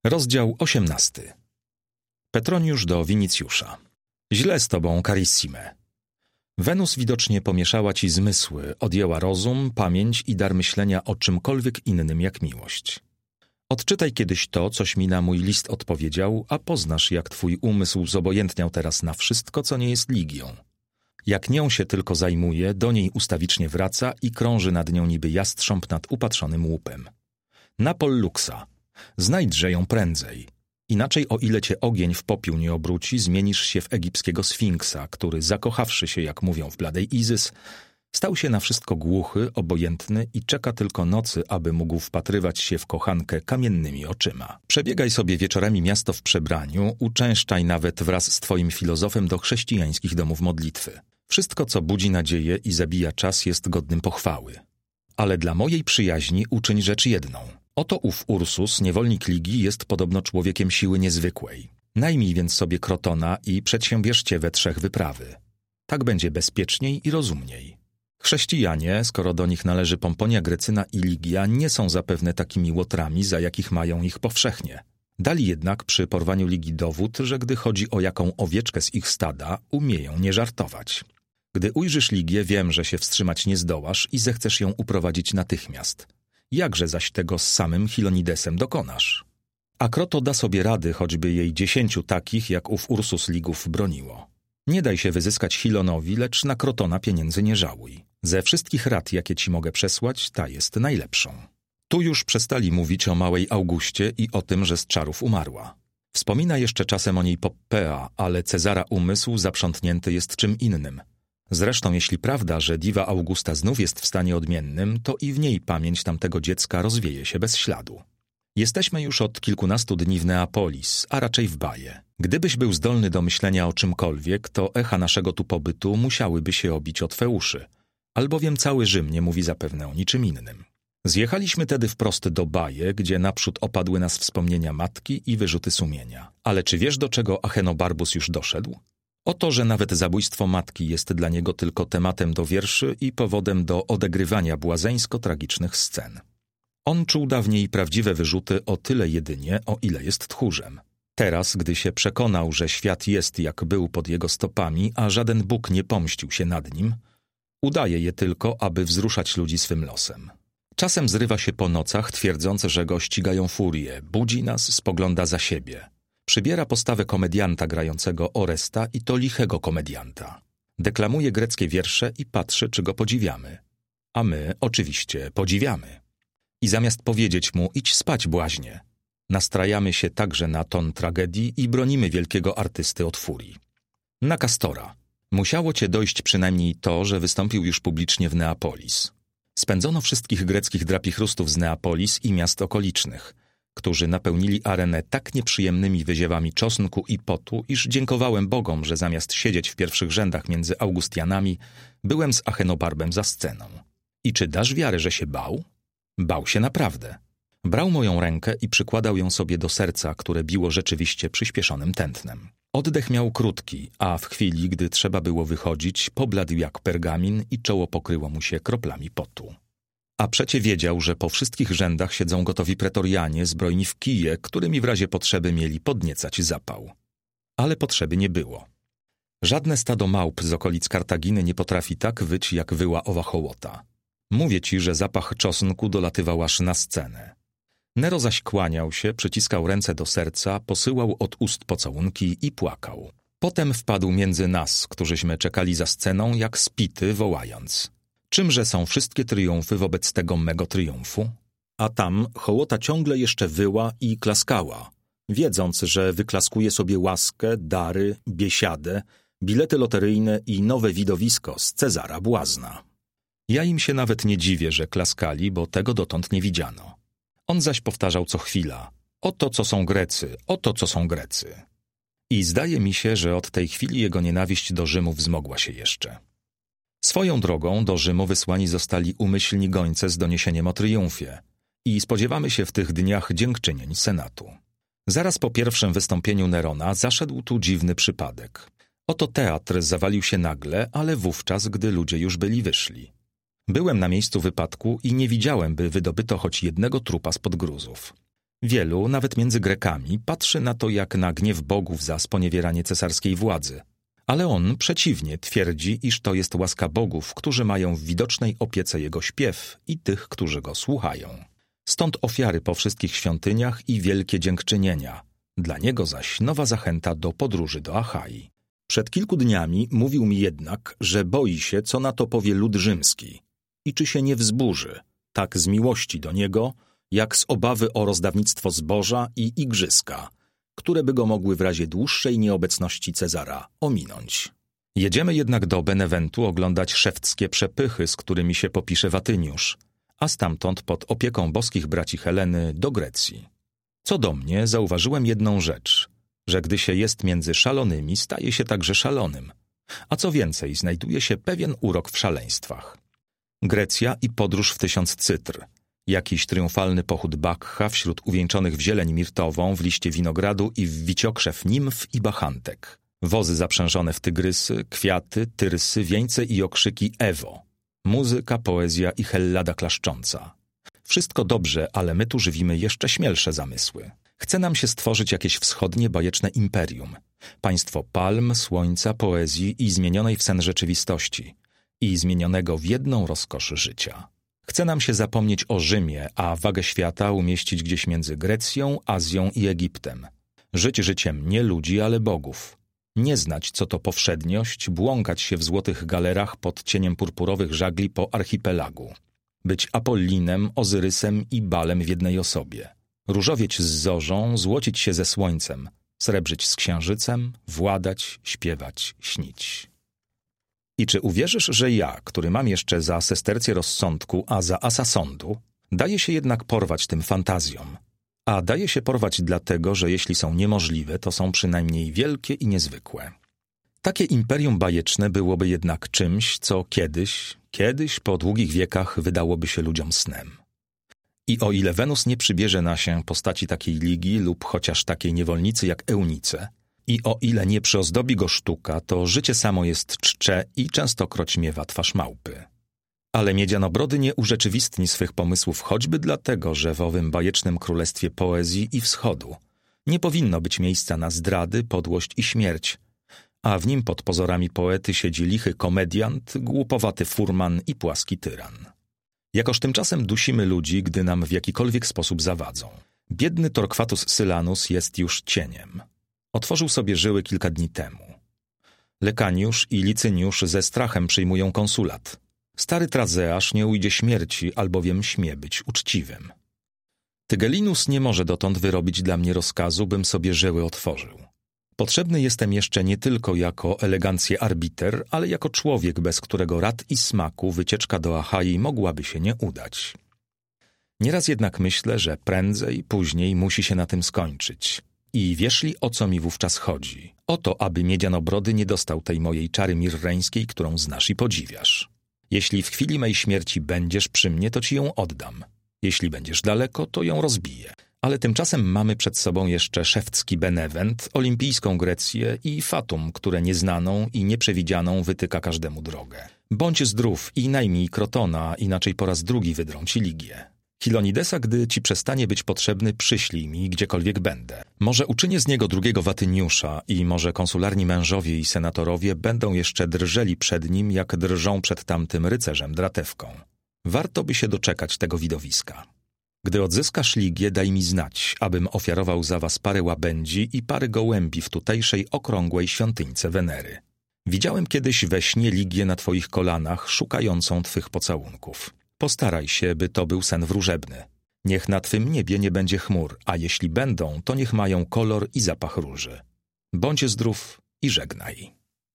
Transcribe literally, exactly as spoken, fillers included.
Rozdział osiemnasty. Petroniusz do Winicjusza. Źle z tobą, carissime. Wenus widocznie pomieszała ci zmysły, odjęła rozum, pamięć i dar myślenia o czymkolwiek innym jak miłość. Odczytaj kiedyś to, coś mi na mój list odpowiedział, a poznasz, jak twój umysł zobojętniał teraz na wszystko, co nie jest Ligią. Jak nią się tylko zajmuje, do niej ustawicznie wraca i krąży nad nią niby jastrząb nad upatrzonym łupem. Na Polluxa. Znajdźże ją prędzej. Inaczej, o ile cię ogień w popiół nie obróci, zmienisz się w egipskiego sfinksa, który, zakochawszy się, jak mówią w bladej Izys, stał się na wszystko głuchy, obojętny i czeka tylko nocy, aby mógł wpatrywać się w kochankę kamiennymi oczyma. Przebiegaj sobie wieczorami miasto w przebraniu, uczęszczaj nawet wraz z twoim filozofem do chrześcijańskich domów modlitwy. Wszystko, co budzi nadzieję i zabija czas, jest godnym pochwały. Ale dla mojej przyjaźni uczyń rzecz jedną. Oto ów Ursus, niewolnik Ligii, jest podobno człowiekiem siły niezwykłej. Najmij więc sobie Krotona i przedsiębierzcie we trzech wyprawy. Tak będzie bezpieczniej i rozumniej. Chrześcijanie, skoro do nich należy Pomponia Grecyna i Ligia, nie są zapewne takimi łotrami, za jakich mają ich powszechnie. Dali jednak przy porwaniu Ligii dowód, że gdy chodzi o jaką owieczkę z ich stada, umieją nie żartować. Gdy ujrzysz Ligię, wiem, że się wstrzymać nie zdołasz i zechcesz ją uprowadzić natychmiast. Jakże zaś tego z samym Hilonidesem dokonasz? A Kroto da sobie rady, choćby jej dziesięciu takich, jak ów Ursus Ligów broniło. Nie daj się wyzyskać Hilonowi, lecz na Krotona pieniędzy nie żałuj. Ze wszystkich rad, jakie ci mogę przesłać, ta jest najlepszą. Tu już przestali mówić o małej Augustie i o tym, że z czarów umarła. Wspomina jeszcze czasem o niej Poppea, ale Cezara umysł zaprzątnięty jest czym innym. Zresztą jeśli prawda, że diwa Augusta znów jest w stanie odmiennym, to i w niej pamięć tamtego dziecka rozwieje się bez śladu. Jesteśmy już od kilkunastu dni w Neapolis, a raczej w Baje. Gdybyś był zdolny do myślenia o czymkolwiek, to echa naszego tu pobytu musiałyby się obić o twe uszy, albowiem cały Rzym nie mówi zapewne o niczym innym. Zjechaliśmy tedy wprost do Baje, gdzie naprzód opadły nas wspomnienia matki i wyrzuty sumienia. Ale czy wiesz, do czego Achenobarbus już doszedł? Oto, że nawet zabójstwo matki jest dla niego tylko tematem do wierszy i powodem do odegrywania błazeńsko-tragicznych scen. On czuł dawniej prawdziwe wyrzuty o tyle jedynie, o ile jest tchórzem. Teraz, gdy się przekonał, że świat jest jak był pod jego stopami, a żaden Bóg nie pomścił się nad nim, udaje je tylko, aby wzruszać ludzi swym losem. Czasem zrywa się po nocach, twierdząc, że go ścigają furie, budzi nas, spogląda za siebie. Przybiera postawę komedianta grającego Oresta i to lichego komedianta. Deklamuje greckie wiersze i patrzy, czy go podziwiamy. A my, oczywiście, podziwiamy. I zamiast powiedzieć mu, idź spać, błaźnie, nastrajamy się także na ton tragedii i bronimy wielkiego artysty od furii. Na Kastora. Musiało cię dojść przynajmniej to, że wystąpił już publicznie w Neapolis. Spędzono wszystkich greckich drapichrustów z Neapolis i miast okolicznych, którzy napełnili arenę tak nieprzyjemnymi wyziewami czosnku i potu, iż dziękowałem Bogom, że zamiast siedzieć w pierwszych rzędach między Augustianami, byłem z Achenobarbem za sceną. I czy dasz wiarę, że się bał? Bał się naprawdę. Brał moją rękę i przykładał ją sobie do serca, które biło rzeczywiście przyspieszonym tętnem. Oddech miał krótki, a w chwili, gdy trzeba było wychodzić, pobladł jak pergamin i czoło pokryło mu się kroplami potu. A przecie wiedział, że po wszystkich rzędach siedzą gotowi pretorianie zbrojni w kije, którymi w razie potrzeby mieli podniecać zapał. Ale potrzeby nie było. Żadne stado małp z okolic Kartaginy nie potrafi tak wyć, jak wyła owa hołota. Mówię ci, że zapach czosnku dolatywał aż na scenę. Nero zaś kłaniał się, przyciskał ręce do serca, posyłał od ust pocałunki i płakał. Potem wpadł między nas, którzyśmy czekali za sceną, jak spity, wołając: czymże są wszystkie triumfy wobec tego mego triumfu? A tam hołota ciągle jeszcze wyła i klaskała, wiedząc, że wyklaskuje sobie łaskę, dary, biesiadę, bilety loteryjne i nowe widowisko z Cezara błazna. Ja im się nawet nie dziwię, że klaskali, bo tego dotąd nie widziano. On zaś powtarzał co chwila: oto co są Grecy, oto co są Grecy. I zdaje mi się, że od tej chwili jego nienawiść do Rzymu wzmogła się jeszcze. Swoją drogą do Rzymu wysłani zostali umyślni gońce z doniesieniem o triumfie i spodziewamy się w tych dniach dziękczynień Senatu. Zaraz po pierwszym wystąpieniu Nerona zaszedł tu dziwny przypadek. Oto teatr zawalił się nagle, ale wówczas, gdy ludzie już byli wyszli. Byłem na miejscu wypadku i nie widziałem, by wydobyto choć jednego trupa spod gruzów. Wielu, nawet między Grekami, patrzy na to jak na gniew bogów za sponiewieranie cesarskiej władzy. Ale on przeciwnie twierdzi, iż to jest łaska bogów, którzy mają w widocznej opiece jego śpiew i tych, którzy go słuchają. Stąd ofiary po wszystkich świątyniach i wielkie dziękczynienia. Dla niego zaś nowa zachęta do podróży do Achai. Przed kilku dniami mówił mi jednak, że boi się, co na to powie lud rzymski i czy się nie wzburzy, tak z miłości do niego, jak z obawy o rozdawnictwo zboża i igrzyska, które by go mogły w razie dłuższej nieobecności Cezara ominąć. Jedziemy jednak do Beneventu oglądać szewckie przepychy, z którymi się popisze Watyniusz, a stamtąd pod opieką boskich braci Heleny do Grecji. Co do mnie, zauważyłem jedną rzecz, że gdy się jest między szalonymi, staje się także szalonym, a co więcej, znajduje się pewien urok w szaleństwach. Grecja i podróż w tysiąc cytr, jakiś triumfalny pochód Bakcha wśród uwieńczonych w zieleń mirtową, w liście winogradu i w wiciokrzew nimf i bachantek, wozy zaprzężone w tygrysy, kwiaty, tyrsy, wieńce i okrzyki Ewo, muzyka, poezja i hellada klaszcząca. Wszystko dobrze, ale my tu żywimy jeszcze śmielsze zamysły. Chce nam się stworzyć jakieś wschodnie bajeczne imperium, państwo palm, słońca, poezji i zmienionej w sen rzeczywistości i zmienionego w jedną rozkosz życia. Chce nam się zapomnieć o Rzymie, a wagę świata umieścić gdzieś między Grecją, Azją i Egiptem. Żyć życiem nie ludzi, ale bogów. Nie znać, co to powszedniość, błąkać się w złotych galerach pod cieniem purpurowych żagli po archipelagu. Być Apollinem, Ozyrysem i Balem w jednej osobie. Różowieć z zorzą, złocić się ze słońcem, srebrzyć z księżycem, władać, śpiewać, śnić. I czy uwierzysz, że ja, który mam jeszcze za sestercję rozsądku, a za asa sądu, daje się jednak porwać tym fantazjom? A daje się porwać dlatego, że jeśli są niemożliwe, to są przynajmniej wielkie i niezwykłe. Takie imperium bajeczne byłoby jednak czymś, co kiedyś, kiedyś po długich wiekach wydałoby się ludziom snem. I o ile Wenus nie przybierze na się postaci takiej ligi lub chociaż takiej niewolnicy jak Eunice, i o ile nie przyozdobi go sztuka, to życie samo jest czcze i częstokroć miewa twarz małpy. Ale Miedzianobrody nie urzeczywistni swych pomysłów choćby dlatego, że w owym bajecznym królestwie poezji i wschodu nie powinno być miejsca na zdrady, podłość i śmierć, a w nim pod pozorami poety siedzi lichy komediant, głupowaty furman i płaski tyran. Jakoż tymczasem dusimy ludzi, gdy nam w jakikolwiek sposób zawadzą. Biedny Torquatus Sylanus jest już cieniem. Otworzył sobie żyły kilka dni temu. Lekaniusz i Licyniusz ze strachem przyjmują konsulat. Stary Trazeasz nie ujdzie śmierci, albowiem śmie być uczciwym. Tygelinus nie może dotąd wyrobić dla mnie rozkazu, bym sobie żyły otworzył. Potrzebny jestem jeszcze nie tylko jako elegancję arbiter, ale jako człowiek, bez którego rad i smaku wycieczka do Achai mogłaby się nie udać. Nieraz jednak myślę, że prędzej, później musi się na tym skończyć. I wiesz li, o co mi wówczas chodzi? O to, aby Miedzianobrody nie dostał tej mojej czary mirreńskiej, którą znasz i podziwiasz. Jeśli w chwili mej śmierci będziesz przy mnie, to ci ją oddam. Jeśli będziesz daleko, to ją rozbiję. Ale tymczasem mamy przed sobą jeszcze szewcki Benewent, olimpijską Grecję i Fatum, które nieznaną i nieprzewidzianą wytyka każdemu drogę. Bądź zdrów i najmij Krotona, inaczej po raz drugi wydrą ci Ligię. Hilonidesa, gdy ci przestanie być potrzebny, przyślij mi, gdziekolwiek będę. Może uczynię z niego drugiego Watyniusza i może konsularni mężowie i senatorowie będą jeszcze drżeli przed nim, jak drżą przed tamtym rycerzem Dratewką. Warto by się doczekać tego widowiska. Gdy odzyskasz Ligię, daj mi znać, abym ofiarował za was parę łabędzi i parę gołębi w tutejszej okrągłej świątyńce Wenery. Widziałem kiedyś we śnie Ligię na twoich kolanach, szukającą twych pocałunków. Postaraj się, by to był sen wróżebny. Niech na twym niebie nie będzie chmur, a jeśli będą, to niech mają kolor i zapach róży. Bądź zdrów i żegnaj.